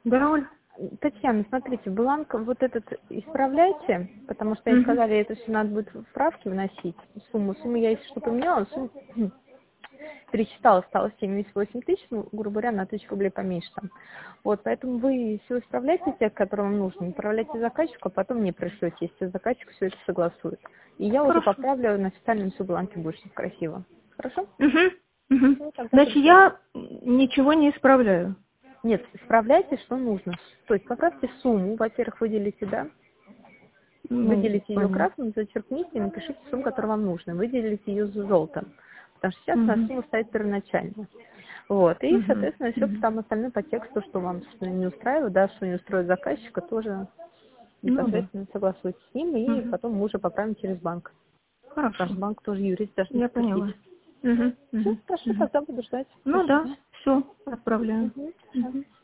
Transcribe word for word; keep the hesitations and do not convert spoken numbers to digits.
Да, Оль? Татьяна, смотрите, бланк вот этот исправляйте, потому что им Мгм. сказали, это все надо будет в правки вносить, сумму. Сумму я, если что, поменяла, сумму пересчитала, стало семьдесят восемь тысяч, ну, грубо говоря, на тысячу рублей поменьше там. Вот, поэтому вы все исправляйте те, которые вам нужны, отправляйте заказчику, а потом мне пришлете, если заказчик все это согласует. И я уже Хорошо. поправлю на официальном все бланке будет, чтобы красиво. Хорошо? Угу. Угу. Ну, тогда Значит, пришлю. я ничего не исправляю. Нет, исправляйте, что нужно. То есть поправьте сумму, во-первых, выделите, да, Ну, выделите ее понятно. красным, зачеркните и напишите сумму, которая вам нужна. Выделите ее желтым. Потому что сейчас у нас Угу. сумма стоит первоначально. Вот. И, Угу. соответственно, все Угу. там остальное по тексту, что вам собственно, не устраивает, да, что не устроит заказчика, тоже Ну да. непосредственно согласуйте с ним, и Угу. потом мы уже поправим через банк. Наш Хорошо. банк тоже юрист должен Я подтвердить. поняла. Угу. Все, Угу. хорошо, Угу. тогда буду ждать. Ну Спасибо. да, все, отправляю. Мгм. Угу.